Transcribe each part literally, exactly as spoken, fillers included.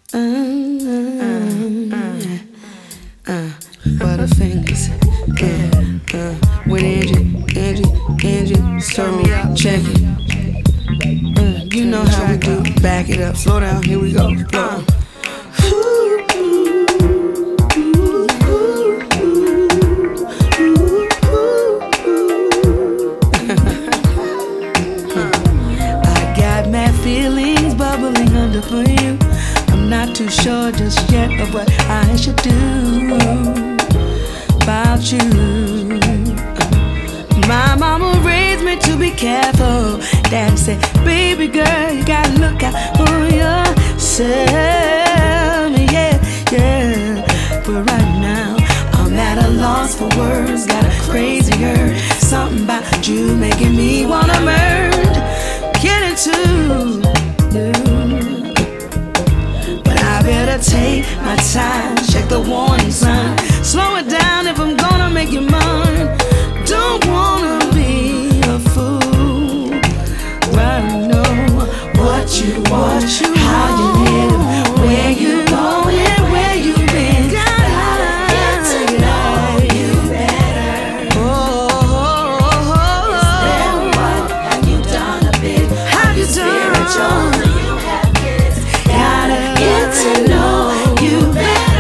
Uh, uh, uh, Butterfingers, uh, uh, with Angie, Angie, Angie, stir me up, check it. Uh, you know how we do. Back it up, slow down, here we go. Uh. I got mad feelings bubbling under for you. I'm not too sure just yet of what I should do about you. My mama raised me to be careful. Daddy said, baby girl, you gotta look out for yourself. Yeah, yeah. But right now, I'm at a loss for words. Got a crazy urge. Something about you making me wanna merge. Get into you. But I better take my time. Check the warning sign. Slow it down if I'm gonna make you mine. Don't wanna be a fool. I know what you want, how you live, where you going, where you been. Gotta get to know you better. Oh, oh, oh, oh. Is there what have you done a bit? Have you done? Do you have kids? Gotta get to know you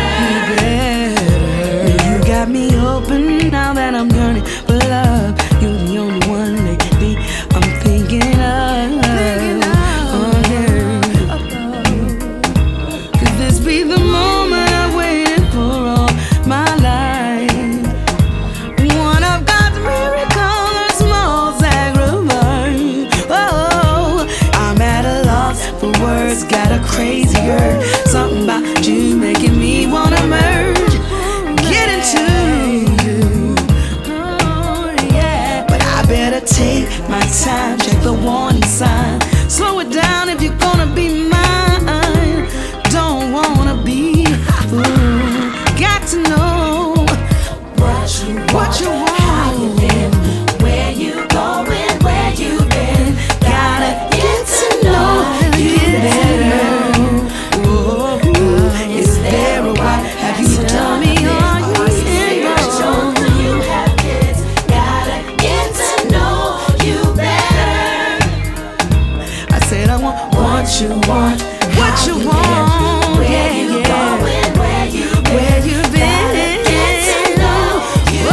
better. You got me open now that I'm yearning for love. You're the only one lately I'm thinking of. Oh yeah. Could this be the moment I've waited for all my life? One of God's miracles, a small sacrifice. Oh, I'm at a loss for words. Got a crazy urge. Something about you making me wanna merge. Get into you. Oh yeah. But I better take my time. Check the warning sign. Slow it down if you're gonna be mine. Don't wanna be a fool. Got to know what you want, what you want. How you live, where you going, where you been. Gotta get to know you better. Oh, is there a why? Have you done me on your spiritual? Do you have kids? Gotta get to know you better. I said I want what you want, what you want. Where you going, where you been, where you been. Get to know you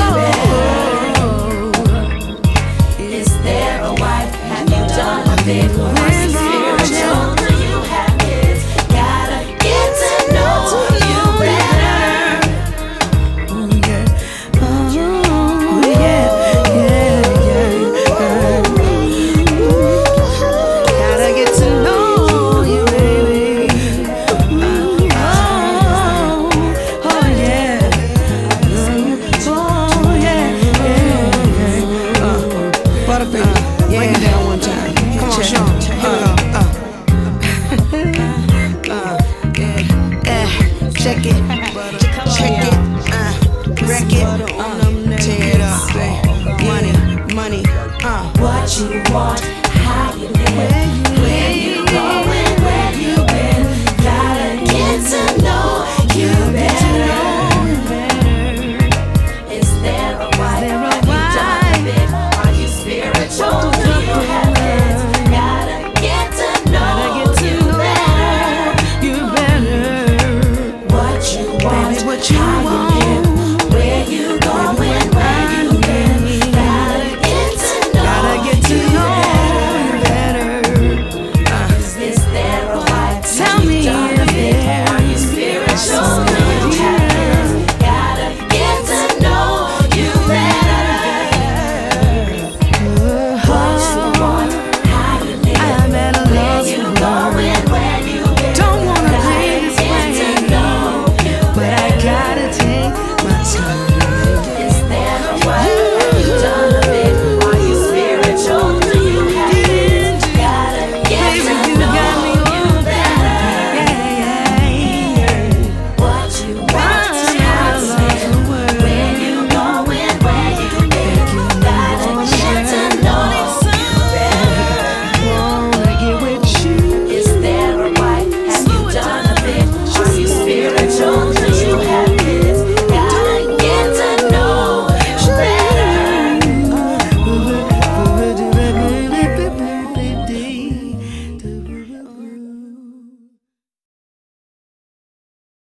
better. Is there a wife? Have you done a bit? Or spiritual? Do you have kids? Gotta get to know you better. Oh yeah, oh yeah, yeah, yeah. Gotta get to know you, baby. Oh, oh yeah, oh yeah, yeah, yeah. Uh, Butterfinger, break it down one time. Come on, Sean. Uh, uh. Uh, yeah, yeah. Check it, check it, uh, wreck it, uh, tear it up, money, money, uh. What you want?